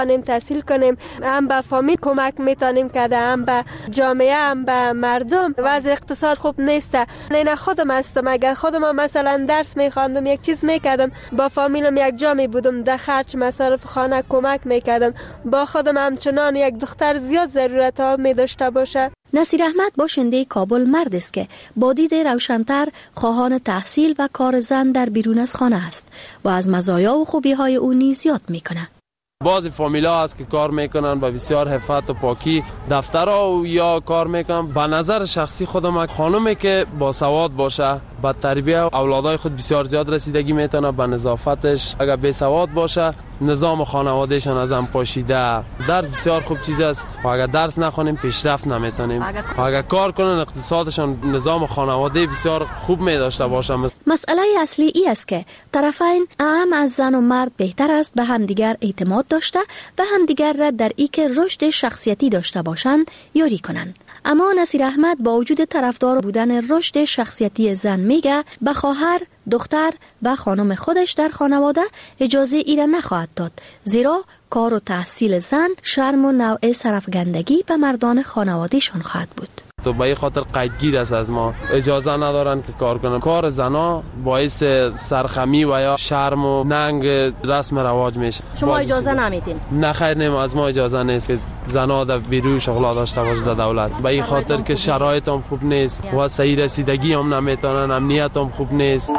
تحصیل کنیم، هم به فامیل کمک میتونیم کرده، هم به جامعه، هم به مردم. وضع اقتصاد خوب نیست. نه خودم هستم، اگر خودم مثلا درس میخواندم، یک چیز میکردم، با فامیلم یک جا می بودم، در خرج مصارف خانه کمک میکردم. با خودم همچنان یک دختر زیاد ضرورت ها می داشته باشه. نصیر احمد باشنده کابل مرد است که با دید روشن‌تر خواهان تحصیل و کار زن در بیرون از خانه است و از مزایا و خوبی های او نیز یاد میکنه. بعضی فامیلا هست که کار میکنن با بسیار حفظ و پاکی دفترها و یا کار میکنن. به نظر شخصی خودم خانومی که با سواد باشه، با تربیت اولادای خود بسیار زیاد رسیدگی میتونه به نظافتش. اگر بی سواد باشه نظام خانوادهشان از هم پاشیده. درس بسیار خوب چیز است و اگر درس نخونیم پیشرفت نمیتونیم. اگر کار کنن اقتصادشان نظام خانواده بسیار خوب می داشته باشه. مسئله اصلی ای است که طرفین هم از زن و مرد بهتر است به همدیگر اعتماد داشته و همدیگر را در ای که رشد شخصیتی داشته باشند یاری کنند. اما نصیر احمد با وجود طرفدار بودن رشد شخصیتی زن میگه به خواهر، دختر و خانم خودش در خانواده اجازه ای را نخواهد داد، زیرا کار و تحصیل زن شرم و نوع سرفگندگی به مردان خانوادهشان خواهد بود. تو به این خاطر قیدگیر است از ما، اجازه ندارن که کار کنن. کار زنا باعث سرخمی و یا شرم و ننگ رسم رواج میشه. شما اجازه نمیدین؟ نه خیر، نیم از ما اجازه نیست که زنا در بیرون شغل داشته باشه در دولت. به این خاطر که شرایط هم خوب نیست و صحیح رسیدگی هم نمیتونن، امنیت هم خوب نیست.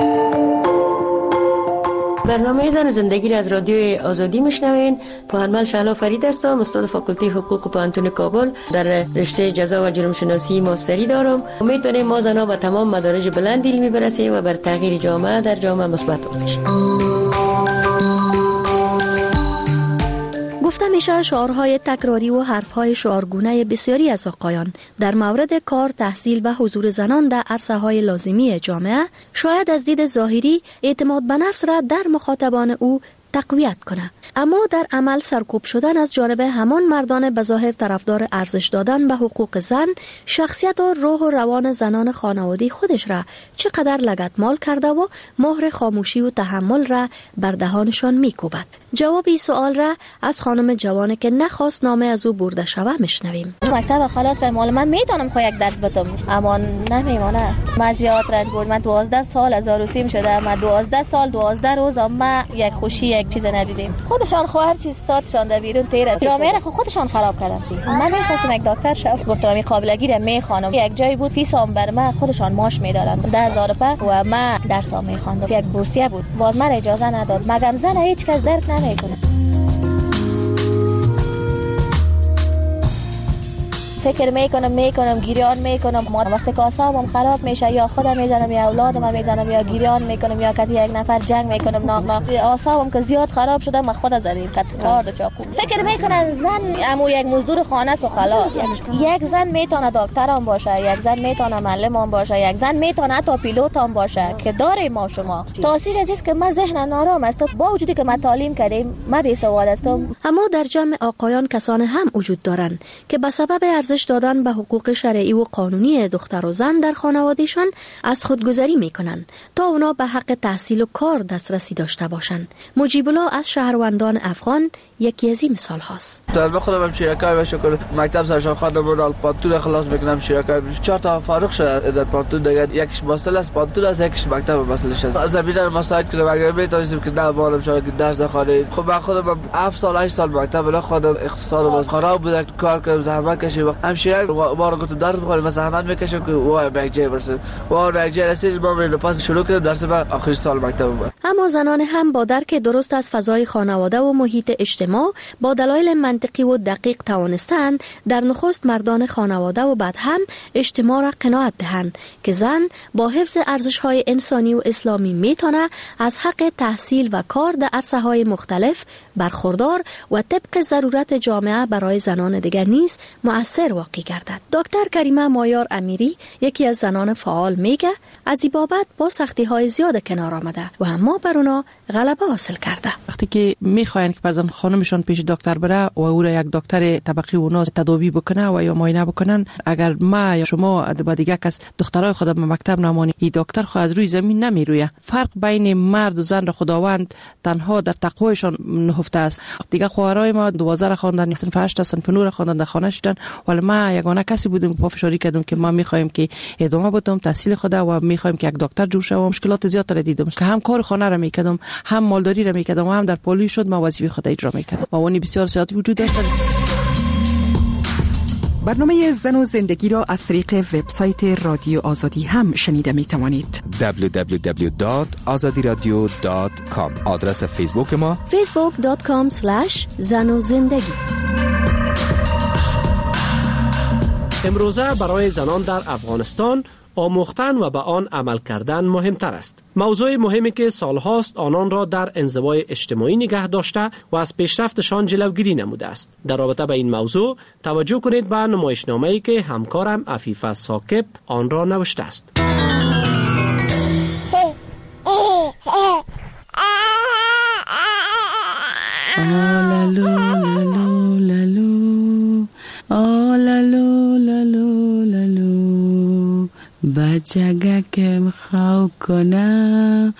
برنامه زن زندگی را از رادیوی آزادی میشنوین. پوهنمل شهلا فرید هستم، استاد فاکولته حقوق پوهنتون کابل. در رشته جزا و جرم شناسی ماستری دارم. امیدواریم ما زنها به تمام مدارج بلند علمی برسیم و بر تغییر جامعه در جامعه مثبت باشیم. گفته میشه شعارهای تکراری و حرفهای شعارگونه بسیاری از آقایان در مورد کار، تحصیل و حضور زنان در عرصه‌های لازمی جامعه شاید از دید ظاهری اعتماد به نفس را در مخاطبان او تقویت کنه، اما در عمل سرکوب شدن از جانب همان مردان بظاهر طرفدار ارزش دادن به حقوق زن، شخصیت و روح و روان زنان خانوادی خودش را چقدر لگدمال کرده و مهر خاموشی و تحمل را بر دهانشان میکوبد. جواب این سوال را از خانم جوانی که نخواست نامه از او برده شوه میشنویم. مکتب خلاص که مال من میتونم خو یک درس بتم، اما نمیمونه. من زیاد رنج بود. من 12 سال از عروسیم شده. من 12 سال 12 روز ما یک خوشی یک چیز ندیدیم. خودشان خو هر چیز ساتشان در بیرون تیر است. جامعه را خودشان خراب کردن. من میخواستم یک دکتر شم، گفتم این قابلگی را میخوانم. یک جایی بود فیسام بر من خودشان ماش میدادن 10,000 روپیه و من درسام میخواندم. یک بورسیه بود. باز من اجازه نداد. مگم زن هیچ کس درک نمیکنه. فکر میکنم گریان میکنم. وقتی که اعصابم خراب میشه یا خودم میزنم یا اولادم میزنم یا گریان میکنم یا کتی یک نفر جنگ میکنم ناق اعصابم که زیاد خراب شده من خود زدیم کار دو چاقو. فکر میکنن زن امو یک مزدور خانه است و خلاص. یک زن میتونه دکتر هم باشه، یک زن میتونه معلم هم باشه، یک زن میتونه حتی پیلوت هم باشه که داره ما شما. تاثیر از که من ذهن نارام است با وجودی که من تعلیم کردم من بی سواد هستم. اما در جمع آقایان کسان هم وجود دارند که به سبب ارزش دادن به حقوق شرعی و قانونی دختر و زن در خانوادهشان از خودگذری میکنند تا اونا به حق تحصیل و کار دسترسی داشته باشند. مجیب الله از شهروندان افغان یکی از این مثال هاست. طالب خودم هم شیرکای و شکر مکتب سرشان خواندم و پانتون خلاص میکنم شیرکای 4 تا فارغ شده در پانتون دیگه. یکیش ماسل است پانتون است، یکیش مکتب مسئلهش است. زمینه مساعد کنم اگه میتونستم که نه بالم شده که درس بخونم. خب من خودم 7 سال 8 سال مکتب لا خودم اقتصاد باز خراب بود کار کردم زحمت کشیدم. همشیره ما رو گفتم درس بخونم مثلا زحمت میکشم که وای بگجه برسه. وای بگجه رسید ما میرم پاس شروع کردم درس بعد آخر سال مکتب بود. اما زنان هم با درک درست از فضای خانواده و محیط اجتماع با دلایل منطقی و دقیق توانستند در نخست مردان خانواده و بعد هم اجتماع را قناعت دهند که زن با حفظ ارزش‌های انسانی و اسلامی میتونه از حق تحصیل و کار در عرصه‌های مختلف برخوردار و طبق ضرورت جامعه برای زنان دیگر نیز مؤثر واقع گردد. دکتر کریمه مایار امیری یکی از زنان فعال میگه از این بابت با سختی‌های زیاد کنار آمده و اما بر اونا غلبه حاصل کرده. وقتی که میخواین که فرزند خانم خانمشان پیش دکتر بره و او را یک دکتر طبقه اونا تداوی بکنه و یا معاینه بکنن. اگر ما یا شما با دیگه کس دخترای خود به مکتب نمانی، این دکتر خود از روی زمین نمیرویه. فرق بین مرد و زن را خداوند تنها در تقوایشان نهفته است. دیگه خواهرای ما 12 خواندن، صنف 8 صنف 9 خواندن، در خانه شدن، ولی ما یگانه کسی بودیم که پافشاری کردم که ما میخوایم که ادامه بدم تحصیل خود و میخوایم که یک دکتر جور شوم. مشکلات زیاد را دیدم که هم کار خانه را میکردم، هم مالداری را میکردم و هم در پلیس شد ما وظیفه خود اجرا میکردم. و اونی بسیار سیاتی وجود داشت. برنامه زن و زندگی را از طریق وبسایت رادیو آزادی هم شنیده می توانید. www.azadiradio.com. آدرس فیسبوک ما facebook.com/زن و زندگی. امروزه برای زنان در افغانستان آموختن و به آن عمل کردن مهمتر است. موضوع مهمی که سالهاست آنان را در انزوای اجتماعی نگه داشته و از پیشرفتشان جلوگیری نموده است. در رابطه به این موضوع توجه کنید به نمایشنامه‌ای که همکارم عفیفه ثاقب آن را نوشته است. بچگه که مخواو کنه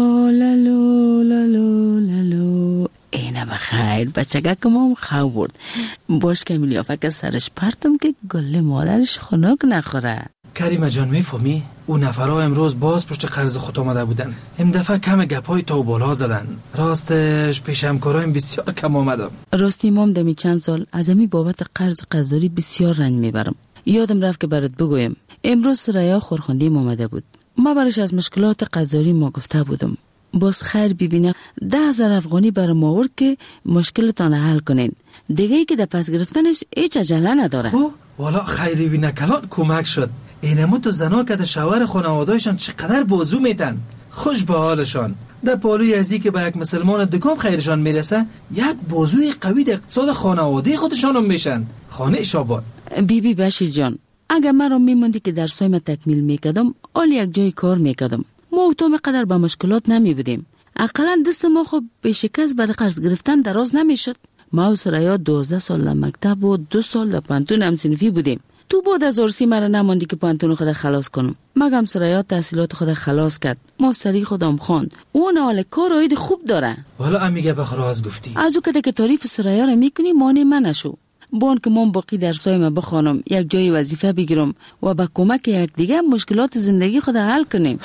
لالو لالو لالو. اینه بخیر بچگه که ما مخواو برد باش که میلیافه که سرش پرتم که گل مادرش خنک نخوره. کریمه جان میفهمی؟ اون نفرها امروز باز پشت قرض خود آمده بودن. این دفعه کم گپای تا و بالا زدن. راستش پیش همکارایم بسیار کم آمدم. راستی مام دمی چند سال از امی بابت قرض قرضداری بسیار رنج میبرم. یادم رفت که برات بگویم امروز سریا خورخوندیم آمده بود. ما برش از مشکلات قرضداری ما گفته بودم. باز خیر ببینه 10,000 افغانی برام آورد که مشکلتان حل کنین. دیگه ای که در پس گرفتنش هیچ عجله نداره. خب والا خیلی بینه کلان کمک شد. اینمو تو زنا که در شوهر خانواده‌شان چقدر بازو میتن. خوش به حالشان. در پالوی ازی که به یک مسلمان دگم خیرشان میرسه یک بازوی قوی در اقتصاد خانواده خودشان هم میشن. خانه شاباد. بیبی بشیر جان اگر من رو میموندی که درسای من تکمیل میکردم آلی یک جای کار میکردم. ما و تو مقدر با مشکلات نمی بودیم. اقلا دست ما خب به شکست برای قرض گرفتن دراز نمیشد. ما و سریا 12 سال در مکتب و 2 سال در پانتون همسنفی بودیم. تو بود از ارسی مرا نماندی که پانتون خود خلاص کنم. مگم سریا تحصیلات خود خلاص کرد. ماستری خودم خواند. اون حال کار عاید خوب داره. والا امیگه بخراز گفتی. ازو که تعریف سریا را میکنی مانع من نشو. بون که من باقی درسای ما بخوانم، یک جای وظیفه بگیرم و با کمک یک دیگه مشکلات زندگی خود حل کنیم.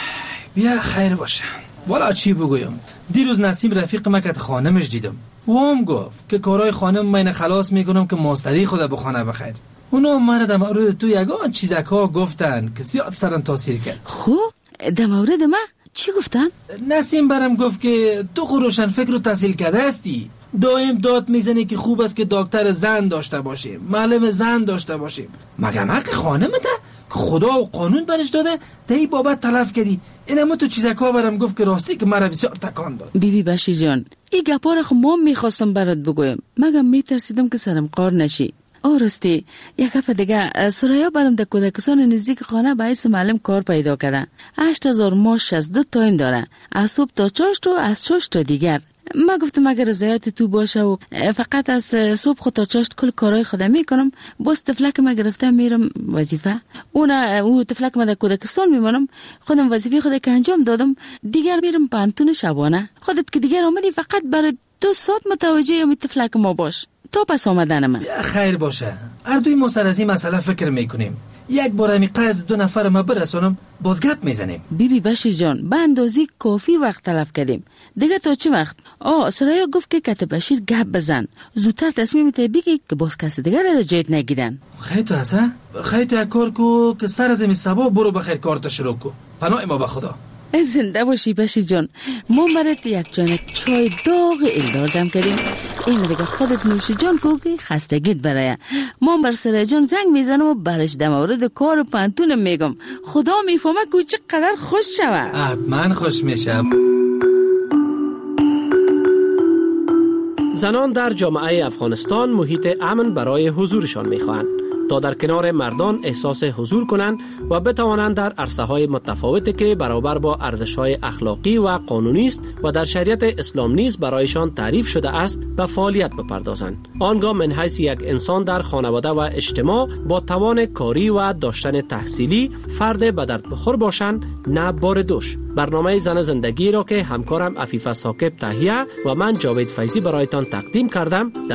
بیا خیر باشه. والا چی بگویم؟ دیروز نسیم رفیق ما که خانمش دیدم. هم گفت که کارهای خانم من خلاص میکنم که ماستری خود بخونه بخیر. اونا مرا در مورد تو یگان چیزکا گفتن که زیاد سرم تاثیر کرد. خب در مورد ما چی گفتن؟ نسیم برام گفت که تو خود روشن فکر و تحصیل کرده هستی. دائم داد میزنی که خوب است که دکتر زن داشته باشیم، معلم زن داشته باشیم. مگه حق خانمته که خدا و قانون برش داده دی بابت تلف کردی؟ اینم تو چیزکا برام گفت که راستی که مرا بسیار تکان داد. بیبی بشیر جان این گپا را خب ما میخواستم برات بگویم مگم میترسیدم که سرم قار نشی. راستی یک هفته دیگه سریا برام در کودکستان نزدیک خانه به حیث معلم کار پیدا کرده. 8000 ماه 62 تایم داره، از صبح تا چاشت و از چاشت تا دیگر. ما گفتم اگر رضایت تو باشه و فقط از صبح خود تا چاشت کل کارهای خودم میکنم، باز تفلک ما گرفتم میرم وظیفه. اون تفلک ما در کودکستان میمونم، خودم وظیفه خود که انجام دادم دیگر میرم پانتون شبانه. خودت که دیگر آمدی فقط برای 2 ساعت متوجه امی تفلک ما باش تا پس آمدن من. خیر باشه. اردوی ما سر از این مسئله فکر میکنیم. یک بار همی قرض 2 نفر ما برسونم باز گپ میزنیم. بیبی بشیر جان به اندازی کافی وقت تلف کردیم. دیگه تا چه وقت؟ سریا گفت که کت بشیر گپ بزن، زودتر تصمیم ته بگی که باز کسی دیگه را جایت نگیرن. خیلی هست ها؟ خیلی کار کو که سر از این سبا برو بخیر کارت شروع کو. پناه ما به خدا. زنده باشی بشیر جان. ما برات یک جان چای داغ ایل دادم کردیم. این دیگه خودت نوش جان کو که خستگیت برای. ما بر سر جان زنگ میزنم و برش در مورد کار پانتونم میگم. خدا میفهمه که چقدر خوش شوه. من خوش میشم. زنان در جامعه افغانستان محیط امن برای حضورشان میخواهند. تا در کنار مردان احساس حضور کنند و بتوانند در عرصه‌های متفاوتی که برابر با ارزش‌های اخلاقی و قانونی است و در شریعت اسلام نیز برایشان تعریف شده است به فعالیت بپردازند. آنگاه من حیث یک انسان در خانواده و اجتماع با توان کاری و داشتن تحصیلی فرد به درد بخور باشند، نه بار دوش. برنامه زن زندگی را که همکارم عفیفه ثاقب تهیه و من جاوید فیضی برایتان تقدیم کردم